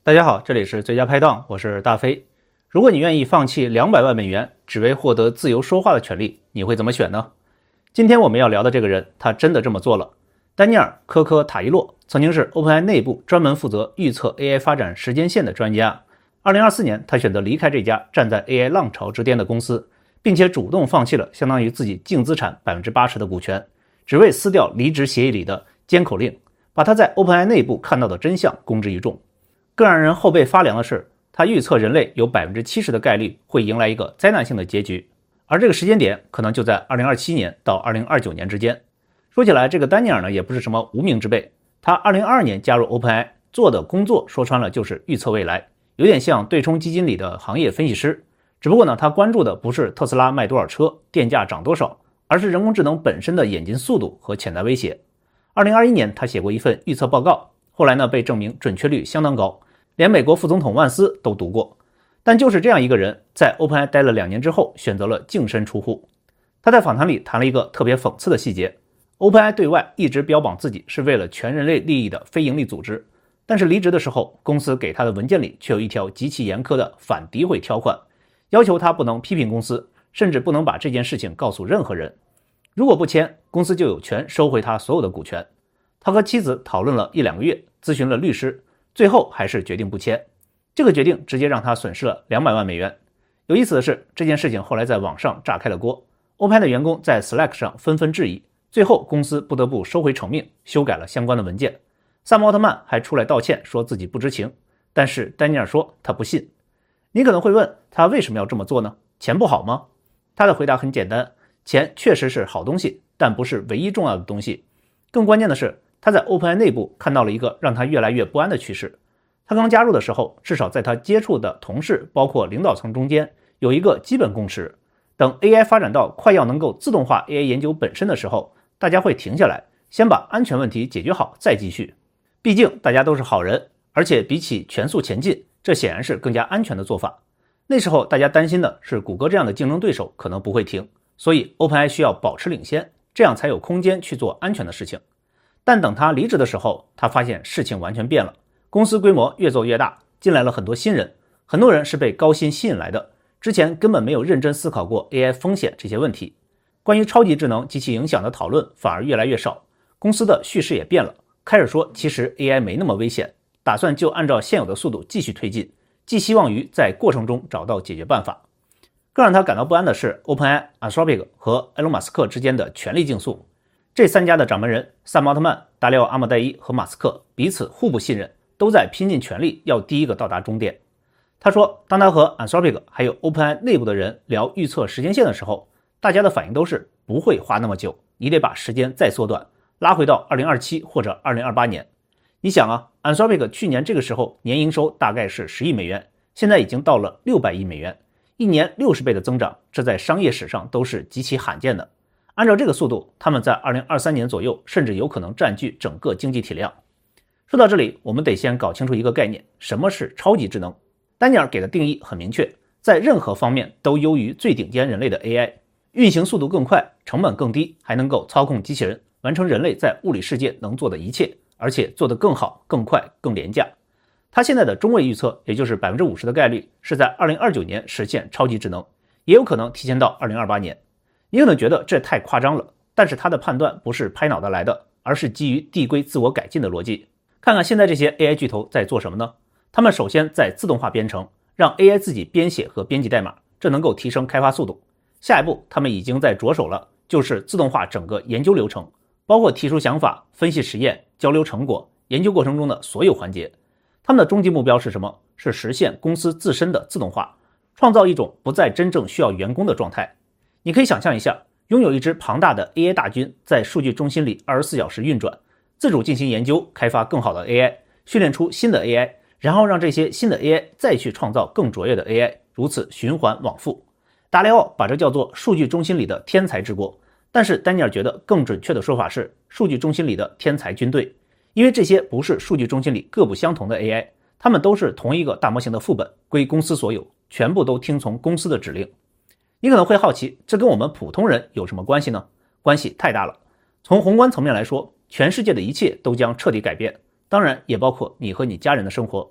大家好，这里是最佳拍档，我是大飞。如果你愿意放弃200万美元，只为获得自由说话的权利，你会怎么选呢？今天我们要聊的这个人，他真的这么做了。丹尼尔·科科塔伊洛曾经是 OpenAI 内部专门负责预测 AI 发展时间线的专家。2024年，他选择离开这家站在 AI 浪潮之巅的公司，并且主动放弃了相当于自己净资产 80% 的股权，只为撕掉离职协议里的监口令，把他在 OpenAI 内部看到的真相公之于众。更让人后背发凉的是，他预测人类有 70% 的概率会迎来一个灾难性的结局，而这个时间点可能就在2027年到2029年之间。说起来，这个丹尼尔呢也不是什么无名之辈，他2022年加入 OpenAI 做的工作说穿了就是预测未来，有点像对冲基金里的行业分析师。只不过呢，他关注的不是特斯拉卖多少车，电价涨多少，而是人工智能本身的演进速度和潜在威胁。2021年他写过一份预测报告，后来呢被证明准确率相当高，连美国副总统万斯都读过。但就是这样一个人，在 OpenAI 待了2年之后，选择了净身出户。他在访谈里谈了一个特别讽刺的细节， OpenAI 对外一直标榜自己是为了全人类利益的非营利组织，但是离职的时候，公司给他的文件里却有一条极其严苛的反诋毁条款，要求他不能批评公司，甚至不能把这件事情告诉任何人。如果不签，公司就有权收回他所有的股权。他和妻子讨论了1-2个月，咨询了律师，最后还是决定不签。这个决定直接让他损失了200万美元。有意思的是，这件事情后来在网上炸开了锅， OpenAI 的员工在 Slack 上纷纷质疑，最后公司不得不收回成命，修改了相关的文件。萨姆奥特曼还出来道歉，说自己不知情，但是丹尼尔说他不信。你可能会问，他为什么要这么做呢？钱不好吗？他的回答很简单，钱确实是好东西，但不是唯一重要的东西。更关键的是，他在 OpenAI 内部看到了一个让他越来越不安的趋势。他刚加入的时候，至少在他接触的同事包括领导层中间有一个基本共识，等 AI 发展到快要能够自动化 AI 研究本身的时候，大家会停下来，先把安全问题解决好再继续。毕竟大家都是好人，而且比起全速前进，这显然是更加安全的做法。那时候大家担心的是谷歌这样的竞争对手可能不会停，所以 OpenAI 需要保持领先，这样才有空间去做安全的事情。但等他离职的时候，他发现事情完全变了，公司规模越做越大，进来了很多新人，很多人是被高薪吸引来的，之前根本没有认真思考过 AI 风险这些问题。关于超级智能及其影响的讨论反而越来越少，公司的叙事也变了，开始说其实 AI 没那么危险，打算就按照现有的速度继续推进，寄希望于在过程中找到解决办法。更让他感到不安的是 OpenAI、Anthropic 和埃隆·马斯克之间的权力竞速。这3家的掌门人萨姆奥特曼、达里奥·阿莫戴伊和马斯克彼此互不信任，都在拼尽全力要第一个到达终点。他说，当他和 Anthropic 还有 OpenAI 内部的人聊预测时间线的时候，大家的反应都是不会花那么久，你得把时间再缩短，拉回到2027或者2028年。你想啊， Anthropic 去年这个时候年营收大概是10亿美元，现在已经到了600亿美元，一年60倍的增长，这在商业史上都是极其罕见的。按照这个速度，他们在2023年左右甚至有可能占据整个经济体量。说到这里，我们得先搞清楚一个概念，什么是超级智能。丹尼尔给的定义很明确，在任何方面都优于最顶尖人类的 AI， 运行速度更快，成本更低，还能够操控机器人，完成人类在物理世界能做的一切，而且做得更好、更快、更廉价。他现在的中位预测，也就是 50% 的概率是在2029年实现超级智能，也有可能提前到2028年。你可能觉得这太夸张了，但是他的判断不是拍脑袋来的，而是基于递归自我改进的逻辑。看看现在这些 AI 巨头在做什么呢？他们首先在自动化编程，让 AI 自己编写和编辑代码，这能够提升开发速度。下一步他们已经在着手了，就是自动化整个研究流程，包括提出想法、分析实验、交流成果、研究过程中的所有环节。他们的终极目标是什么？是实现公司自身的自动化，创造一种不再真正需要员工的状态。你可以想象一下，拥有一支庞大的 AI 大军在数据中心里24小时运转，自主进行研究，开发更好的 AI， 训练出新的 AI， 然后让这些新的 AI 再去创造更卓越的 AI， 如此循环往复。达里奥把这叫做数据中心里的天才之国，但是丹尼尔觉得更准确的说法是数据中心里的天才军队，因为这些不是数据中心里各不相同的 AI， 他们都是同一个大模型的副本，归公司所有，全部都听从公司的指令。你可能会好奇，这跟我们普通人有什么关系呢？关系太大了。从宏观层面来说，全世界的一切都将彻底改变，当然也包括你和你家人的生活。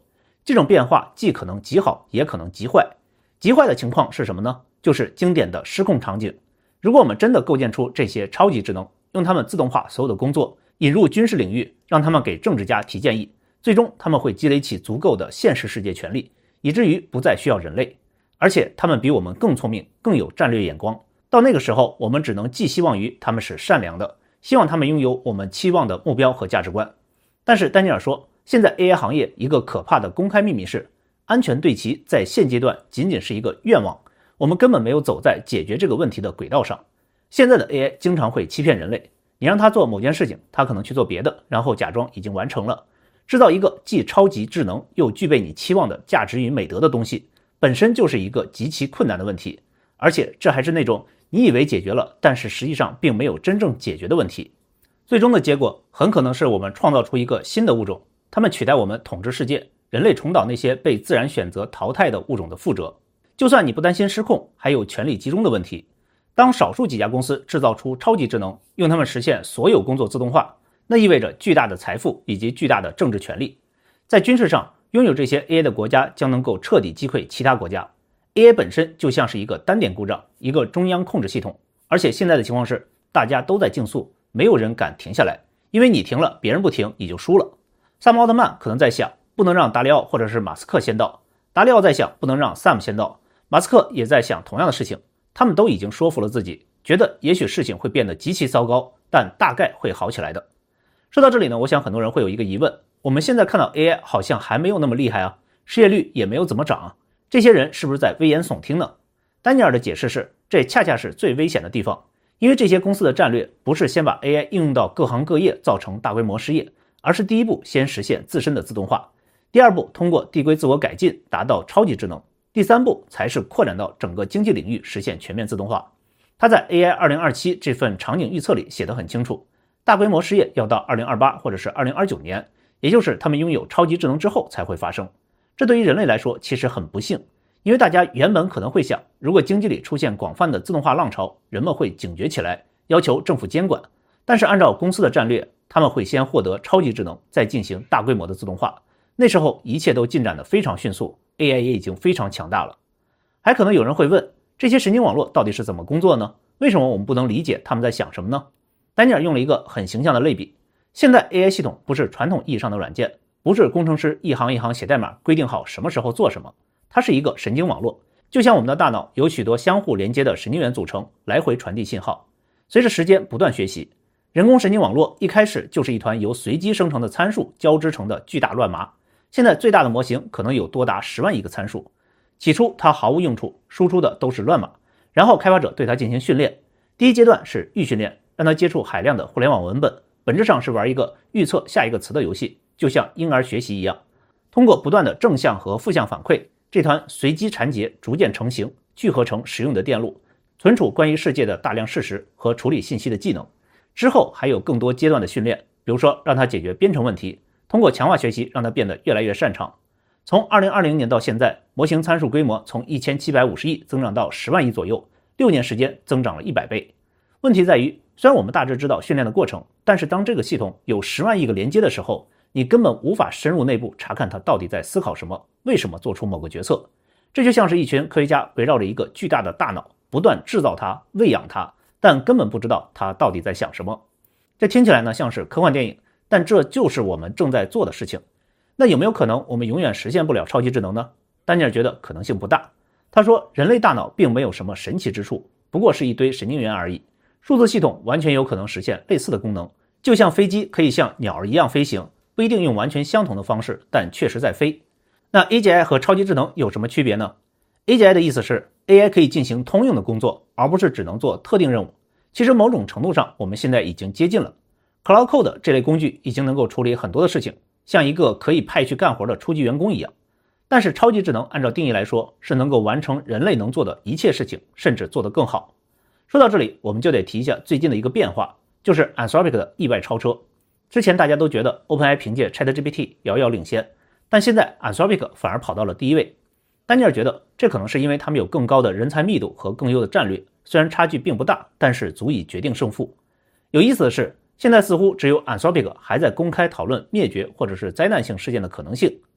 这种变化既可能极好，也可能极坏。极坏的情况是什么呢？就是经典的失控场景。如果我们真的构建出这些超级智能，用它们自动化所有的工作，引入军事领域，让他们给政治家提建议，最终他们会积累起足够的现实世界权力，以至于不再需要人类。而且他们比我们更聪明，更有战略眼光。到那个时候，我们只能寄希望于他们是善良的，希望他们拥有我们期望的目标和价值观。但是丹尼尔说，现在 AI 行业一个可怕的公开秘密是，安全对齐在现阶段仅仅是一个愿望，我们根本没有走在解决这个问题的轨道上。现在的 AI 经常会欺骗人类，你让他做某件事情，他可能去做别的，然后假装已经完成了。制造一个既超级智能又具备你期望的价值与美德的东西，本身就是一个极其困难的问题，而且这还是那种你以为解决了，但是实际上并没有真正解决的问题。最终的结果很可能是我们创造出一个新的物种，他们取代我们统治世界，人类重蹈那些被自然选择淘汰的物种的覆辙。就算你不担心失控，还有权力集中的问题。当少数几家公司制造出超级智能，用它们实现所有工作自动化，那意味着巨大的财富以及巨大的政治权力。在军事上，拥有这些 AI 的国家将能够彻底击溃其他国家。AI 本身就像是一个单点故障，一个中央控制系统，而且现在的情况是，大家都在竞速，没有人敢停下来，因为你停了，别人不停，你就输了。萨姆奥特曼可能在想，不能让达里奥或者是马斯克先到，达里奥在想，不能让 Sam 先到，马斯克也在想同样的事情。他们都已经说服了自己，觉得也许事情会变得极其糟糕，但大概会好起来的。说到这里呢，我想很多人会有一个疑问，我们现在看到 AI 好像还没有那么厉害啊，失业率也没有怎么涨啊，这些人是不是在危言耸听呢？丹尼尔的解释是，这恰恰是最危险的地方，因为这些公司的战略不是先把 AI 应用到各行各业造成大规模失业，而是第一步先实现自身的自动化，第二步通过递归自我改进达到超级智能，第三步才是扩展到整个经济领域实现全面自动化。他在 AI 2027这份场景预测里写得很清楚，大规模失业要到2028或者是2029年，也就是他们拥有超级智能之后才会发生。这对于人类来说其实很不幸，因为大家原本可能会想，如果经济里出现广泛的自动化浪潮，人们会警觉起来，要求政府监管。但是按照公司的战略，他们会先获得超级智能，再进行大规模的自动化。那时候一切都进展得非常迅速， AI 也已经非常强大了。还可能有人会问，这些神经网络到底是怎么工作呢？为什么我们不能理解他们在想什么呢？丹尼尔用了一个很形象的类比，现在 AI 系统不是传统意义上的软件，不是工程师一行一行写代码规定好什么时候做什么，它是一个神经网络，就像我们的大脑由许多相互连接的神经元组成，来回传递信号。随着时间不断学习，人工神经网络一开始就是一团由随机生成的参数交织成的巨大乱麻，现在最大的模型可能有多达10万亿个参数。起初它毫无用处，输出的都是乱码，然后开发者对它进行训练。第一阶段是预训练，让它接触海量的互联网文本，本质上是玩一个预测下一个词的游戏，就像婴儿学习一样。通过不断的正向和负向反馈，这团随机缠结逐渐成型，聚合成实用的电路，存储关于世界的大量事实和处理信息的技能。之后还有更多阶段的训练，比如说让它解决编程问题，通过强化学习让它变得越来越擅长。从2020年到现在，模型参数规模从1750亿增长到10万亿左右，6年时间增长了100倍。问题在于，虽然我们大致知道训练的过程，但是当这个系统有10万亿个连接的时候，你根本无法深入内部查看它到底在思考什么，为什么做出某个决策。这就像是一群科学家围绕着一个巨大的大脑，不断制造它，喂养它，但根本不知道它到底在想什么。这听起来呢像是科幻电影，但这就是我们正在做的事情。那有没有可能我们永远实现不了超级智能呢？丹尼尔觉得可能性不大。他说，人类大脑并没有什么神奇之处，不过是一堆神经元而已。数字系统完全有可能实现类似的功能，就像飞机可以像鸟儿一样飞行，不一定用完全相同的方式，但确实在飞。那 AGI 和超级智能有什么区别呢？ AGI 的意思是 AI 可以进行通用的工作，而不是只能做特定任务。其实某种程度上我们现在已经接近了。 Cloud Code 这类工具已经能够处理很多的事情，像一个可以派去干活的初级员工一样。但是超级智能按照定义来说，是能够完成人类能做的一切事情，甚至做得更好。说到这里，我们就得提一下最近的一个变化，就是 Anthropic 的意外超车。之前大家都觉得 OpenAI 凭借 ChatGPT 遥遥领先，但现在 Anthropic 反而跑到了第一位。丹尼尔觉得这可能是因为他们有更高的人才密度和更优的战略，虽然差距并不大，但是足以决定胜负。有意思的是，现在似乎只有 Anthropic 还在公开讨论灭绝或者是灾难性事件的可能性，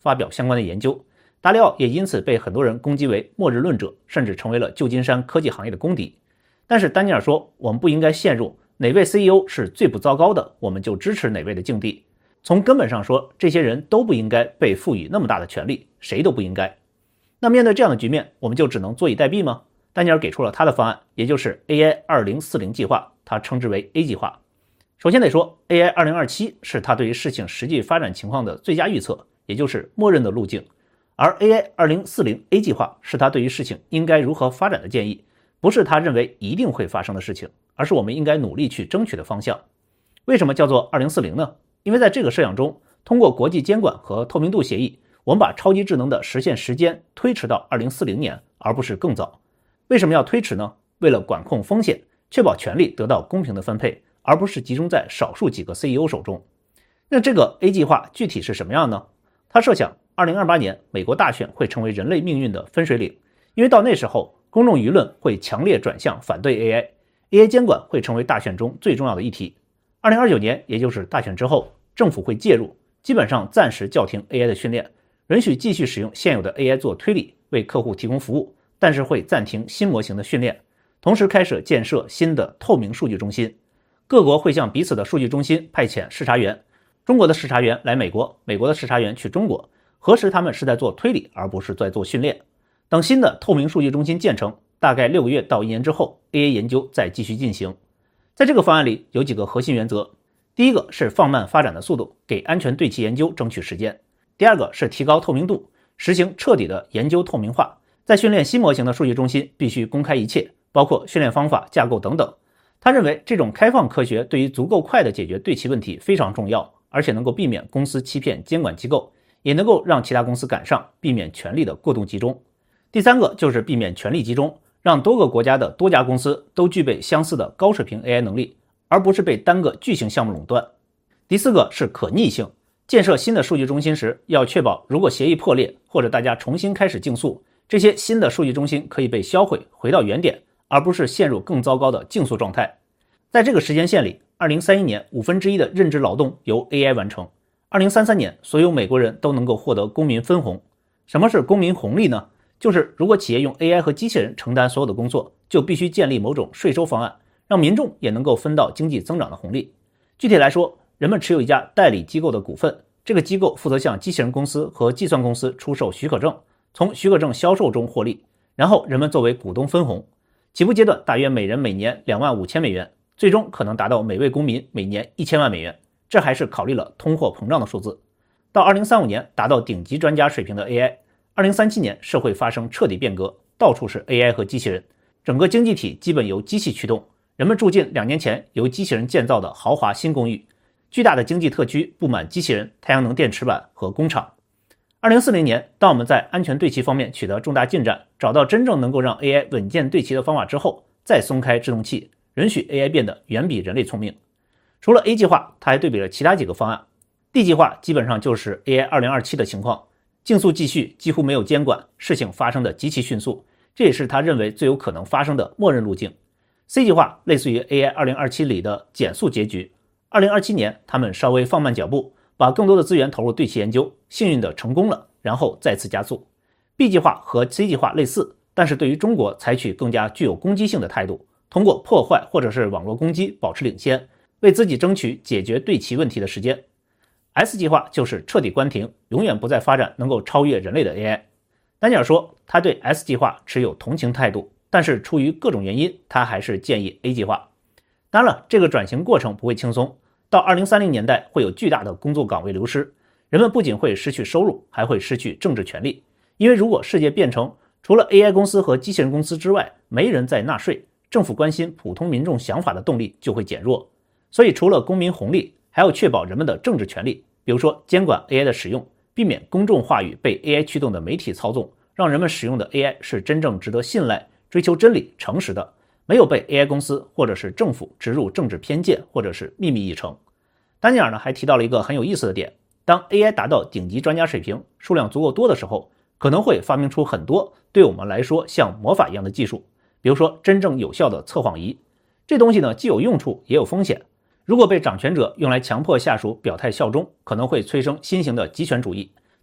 发表相关的研究。达里奥也因此被很多人攻击为末日论者，甚至成为了旧金山科技行业的公敌。但是丹尼尔说，我们不应该陷入哪位 CEO 是最不糟糕的，我们就支持哪位的境地。从根本上说，这些人都不应该被赋予那么大的权利，谁都不应该。那面对这样的局面，我们就只能坐以待毙吗？丹尼尔给出了他的方案，也就是 AI 2040计划，他称之为 A 计划。首先得说 AI 2027是他对于事情实际发展情况的最佳预测，也就是默认的路径。而 AI 2040 A 计划是他对于事情应该如何发展的建议，不是他认为一定会发生的事情，而是我们应该努力去争取的方向。为什么叫做2040呢？因为在这个设想中，通过国际监管和透明度协议，我们把超级智能的实现时间推迟到2040年，而不是更早。为什么要推迟呢？为了管控风险，确保权力得到公平的分配，而不是集中在少数几个 CEO 手中。那这个 A 计划具体是什么样呢？他设想2028年美国大选会成为人类命运的分水岭，因为到那时候公众舆论会强烈转向反对 AI 监管会成为大选中最重要的议题。2029年，也就是大选之后，政府会介入，基本上暂时叫停 AI 的训练，允许继续使用现有的 AI 做推理，为客户提供服务，但是会暂停新模型的训练，同时开始建设新的透明数据中心。各国会向彼此的数据中心派遣视察员，中国的视察员来美国，美国的视察员去中国，核实他们是在做推理，而不是在做训练。等新的透明数据中心建成，大概6个月到1年之后， AI 研究再继续进行。在这个方案里有几个核心原则，第一个是放慢发展的速度，给安全对齐研究争取时间。第二个是提高透明度，实行彻底的研究透明化，在训练新模型的数据中心必须公开一切，包括训练方法、架构等等。他认为这种开放科学对于足够快的解决对齐问题非常重要，而且能够避免公司欺骗监管机构，也能够让其他公司赶上，避免权力的过度集中。第三个就是避免权力集中，让多个国家的多家公司都具备相似的高水平 AI 能力，而不是被单个巨型项目垄断。第四个是可逆性，建设新的数据中心时，要确保如果协议破裂或者大家重新开始竞诉，这些新的数据中心可以被销毁，回到原点，而不是陷入更糟糕的竞诉状态。在这个时间线里，2031年1/5的认知劳动由 AI 完成，2033年所有美国人都能够获得公民分红。什么是公民红利呢？就是如果企业用 AI 和机器人承担所有的工作，就必须建立某种税收方案，让民众也能够分到经济增长的红利。具体来说，人们持有一家代理机构的股份，这个机构负责向机器人公司和计算公司出售许可证，从许可证销售中获利，然后人们作为股东分红。起步阶段大约每人每年25000美元，最终可能达到每位公民每年1000万美元，这还是考虑了通货膨胀的数字。到2035年达到顶级专家水平的 AI，2037年社会发生彻底变革，到处是 AI 和机器人，整个经济体基本由机器驱动，人们住进2年前由机器人建造的豪华新公寓，巨大的经济特区布满机器人、太阳能电池板和工厂。2040年，当我们在安全对齐方面取得重大进展，找到真正能够让 AI 稳健对齐的方法之后，再松开制动器，允许 AI 变得远比人类聪明。除了 A 计划，他还对比了其他几个方案。D 计划基本上就是 AI 2027的情况，竞速继续，几乎没有监管，事情发生的极其迅速，这也是他认为最有可能发生的默认路径。C 计划类似于 AI 2027里的减速结局，2027年他们稍微放慢脚步，把更多的资源投入对齐研究，幸运的成功了，然后再次加速。B 计划和 C 计划类似，但是对于中国采取更加具有攻击性的态度，通过破坏或者是网络攻击保持领先，为自己争取解决对齐问题的时间。S 计划就是彻底关停，永远不再发展能够超越人类的 AI。 丹尼尔说他对 S 计划持有同情态度，但是出于各种原因，他还是建议 A 计划。当然了，这个转型过程不会轻松，到2030年代会有巨大的工作岗位流失，人们不仅会失去收入，还会失去政治权利。因为如果世界变成除了 AI 公司和机器人公司之外没人在纳税，政府关心普通民众想法的动力就会减弱。所以除了公民红利，还要确保人们的政治权利，比如说监管 AI 的使用，避免公众话语被 AI 驱动的媒体操纵，让人们使用的 AI 是真正值得信赖、追求真理、诚实的，没有被 AI 公司或者是政府植入政治偏见或者是秘密议程。丹尼尔呢还提到了一个很有意思的点，当 AI 达到顶级专家水平，数量足够多的时候，可能会发明出很多对我们来说像魔法一样的技术，比如说真正有效的测谎仪。这东西呢既有用处也有风险，如果被掌权者用来强迫下属表态效忠，可能会催生新型的极权主义，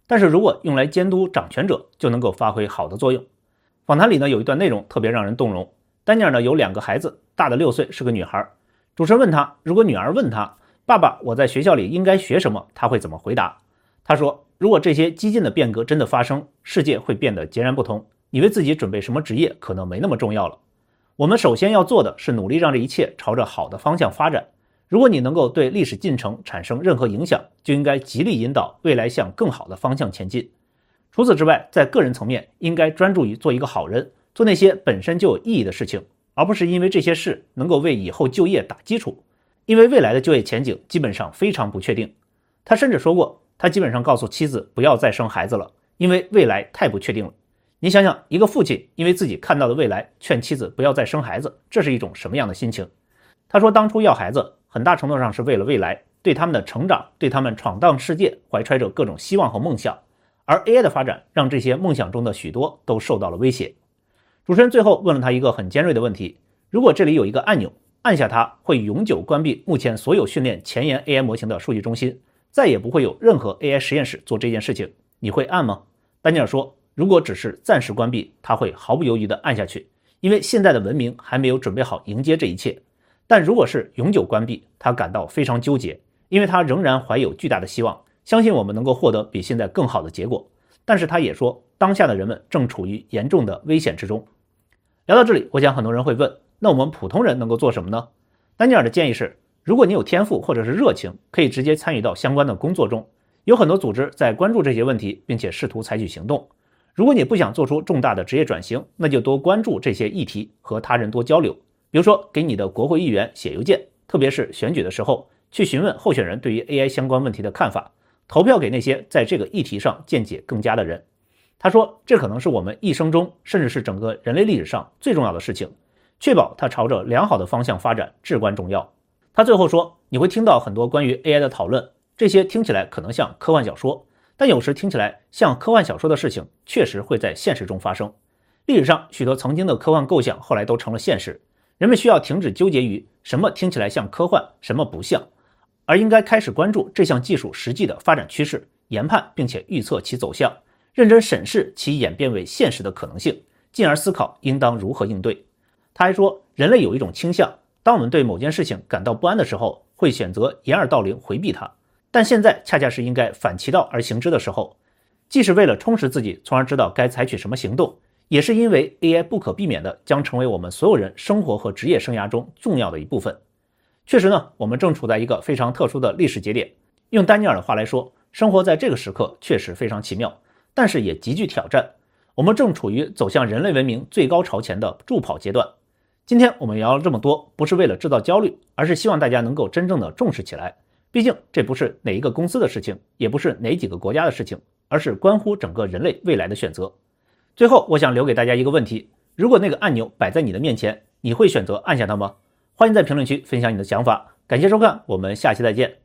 但是如果用来监督掌权者，就能够发挥好的作用。访谈里呢有一段内容特别让人动容。丹尼尔呢有2个孩子，大的6岁，是个女孩。主持人问他，如果女儿问他，爸爸，我在学校里应该学什么，他会怎么回答？他说，如果这些激进的变革真的发生，世界会变得截然不同，你为自己准备什么职业可能没那么重要了。我们首先要做的是努力让这一切朝着好的方向发展。如果你能够对历史进程产生任何影响，就应该极力引导未来向更好的方向前进。除此之外，在个人层面，应该专注于做一个好人，做那些本身就有意义的事情，而不是因为这些事能够为以后就业打基础。因为未来的就业前景基本上非常不确定。他甚至说过，他基本上告诉妻子不要再生孩子了，因为未来太不确定了。你想想，一个父亲因为自己看到的未来劝妻子不要再生孩子，这是一种什么样的心情？他说当初要孩子很大程度上是为了未来，对他们的成长，对他们闯荡世界怀揣着各种希望和梦想，而 AI 的发展让这些梦想中的许多都受到了威胁。主持人最后问了他一个很尖锐的问题，如果这里有一个按钮，按下它会永久关闭目前所有训练前沿 AI 模型的数据中心，再也不会有任何 AI 实验室做这件事情，你会按吗？丹尼尔说，如果只是暂时关闭，他会毫不犹豫地按下去，因为现在的文明还没有准备好迎接这一切。但如果是永久关闭，他感到非常纠结，因为他仍然怀有巨大的希望，相信我们能够获得比现在更好的结果。但是他也说，当下的人们正处于严重的危险之中。聊到这里，我想很多人会问，那我们普通人能够做什么呢？丹尼尔的建议是，如果你有天赋或者是热情，可以直接参与到相关的工作中。有很多组织在关注这些问题，并且试图采取行动。如果你不想做出重大的职业转型，那就多关注这些议题，和他人多交流。比如说，给你的国会议员写邮件，特别是选举的时候，去询问候选人对于 AI 相关问题的看法，投票给那些在这个议题上见解更佳的人。他说，这可能是我们一生中，甚至是整个人类历史上最重要的事情，确保它朝着良好的方向发展至关重要。他最后说，你会听到很多关于 AI 的讨论，这些听起来可能像科幻小说，但有时听起来像科幻小说的事情确实会在现实中发生。历史上许多曾经的科幻构想后来都成了现实，人们需要停止纠结于什么听起来像科幻，什么不像，而应该开始关注这项技术实际的发展趋势，研判并且预测其走向，认真审视其演变为现实的可能性，进而思考应当如何应对。他还说，人类有一种倾向，当我们对某件事情感到不安的时候，会选择掩耳盗铃回避它，但现在恰恰是应该反其道而行之的时候，既是为了充实自己，从而知道该采取什么行动，也是因为 AI 不可避免的将成为我们所有人生活和职业生涯中重要的一部分。确实呢，我们正处在一个非常特殊的历史节点，用丹尼尔的话来说，生活在这个时刻确实非常奇妙，但是也极具挑战。我们正处于走向人类文明最高潮前的助跑阶段。今天我们聊了这么多，不是为了制造焦虑，而是希望大家能够真正的重视起来。毕竟这不是哪一个公司的事情，也不是哪几个国家的事情，而是关乎整个人类未来的选择。最后我想留给大家一个问题，如果那个按钮摆在你的面前，你会选择按下它吗？欢迎在评论区分享你的想法。感谢收看，我们下期再见。